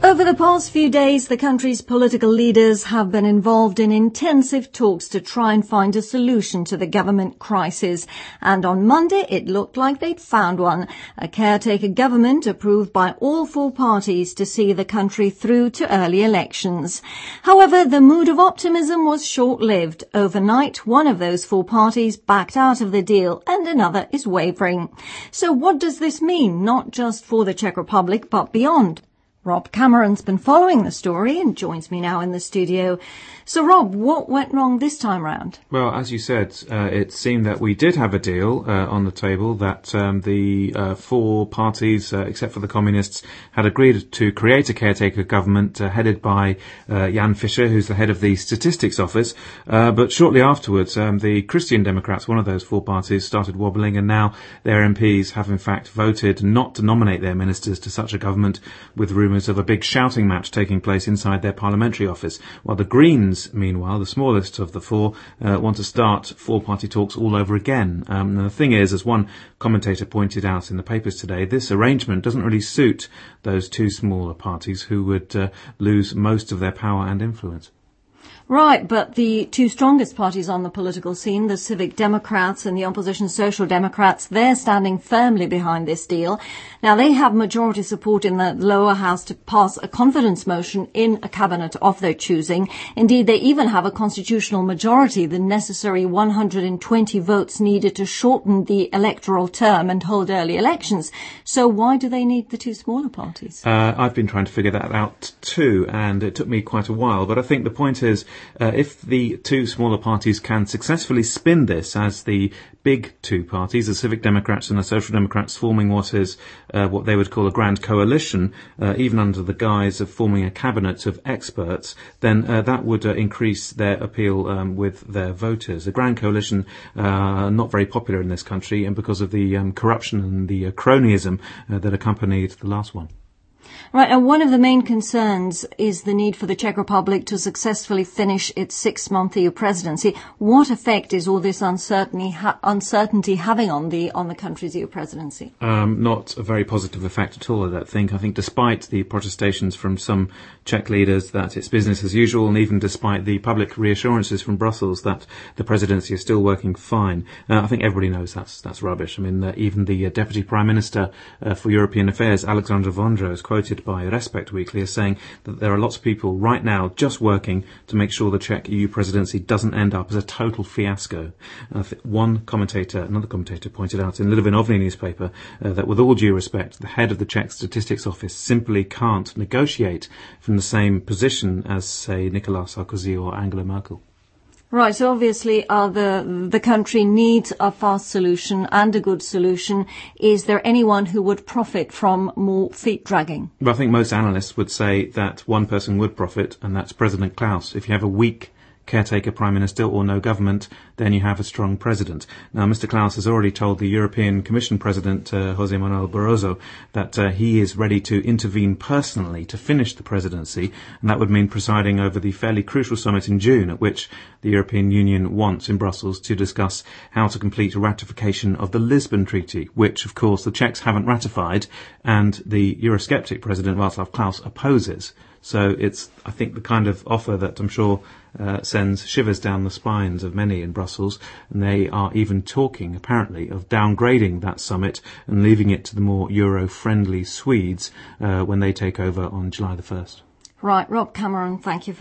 Over the past few days, the country's political leaders have been involved in intensive talks to try and find a solution to the government crisis. And on Monday, it looked like they'd found one. A caretaker government approved by all four parties to see the country through to early elections. However, the mood of optimism was short-lived. Overnight, one of those four parties backed out of the deal and another is wavering. So what does this mean, not just for the Czech Republic, but beyond? Rob Cameron's been following the story and joins me now in the studio. So, Rob, what went wrong this time round? Well, as you said, it seemed that we did have a deal on the table, that the four parties, except for the Communists, had agreed to create a caretaker government headed by Jan Fischer, who's the head of the Statistics Office. But shortly afterwards, the Christian Democrats, one of those four parties, started wobbling, and now their MPs have in fact voted not to nominate their ministers to such a government, with rumours of a big shouting match taking place inside their parliamentary office, while the Greens, meanwhile, the smallest of the four, want to start four-party talks all over again. And the thing is, as one commentator pointed out in the papers today, this arrangement doesn't really suit those two smaller parties who would lose most of their power and influence. Right, but the two strongest parties on the political scene, the Civic Democrats and the opposition Social Democrats, they're standing firmly behind this deal. Now, they have majority support in the lower house to pass a confidence motion in a cabinet of their choosing. Indeed, they even have a constitutional majority, the necessary 120 votes needed to shorten the electoral term and hold early elections. So why do they need the two smaller parties? I've been trying to figure that out too, and it took me quite a while. But I think the point is, if the two smaller parties can successfully spin this as the big two parties, the Civic Democrats and the Social Democrats, forming what is what they would call a grand coalition, even under the guise of forming a cabinet of experts, then that would increase their appeal with their voters. A grand coalition, not very popular in this country, and because of the corruption and the cronyism that accompanied the last one. Right, and one of the main concerns is the need for the Czech Republic to successfully finish its 6-month EU presidency. What effect is all this uncertainty having on the country's EU presidency? Not a very positive effect at all, I don't think. I think despite the protestations from some Czech leaders that it's business as usual, and even despite the public reassurances from Brussels that the presidency is still working fine, I think everybody knows that's rubbish. I mean, even the Deputy Prime Minister for European Affairs, Alexandra Vondra, is quoted by Respect Weekly as saying that there are lots of people right now just working to make sure the Czech EU presidency doesn't end up as a total fiasco. Another commentator pointed out in Lidový Noviny newspaper that with all due respect, the head of the Czech Statistics Office simply can't negotiate from the same position as, say, Nicolas Sarkozy or Angela Merkel. Right, so obviously the country needs a fast solution and a good solution. Is there anyone who would profit from more feet dragging? Well, I think most analysts would say that one person would profit, and that's President Klaus. If you have a weak caretaker prime minister or no government, then you have a strong president. Now, Mr. Klaus has already told the European Commission President, José Manuel Barroso, that he is ready to intervene personally to finish the presidency, and that would mean presiding over the fairly crucial summit in June, at which the European Union wants in Brussels to discuss how to complete ratification of the Lisbon Treaty, which, of course, the Czechs haven't ratified, and the Eurosceptic President, Václav Klaus, opposes. So it's, I think, the kind of offer that I'm sure sends shivers down the spines of many in Brussels, and they are even talking, apparently, of downgrading that summit and leaving it to the more Euro-friendly Swedes when they take over on July the 1st. Right, Rob Cameron, thank you for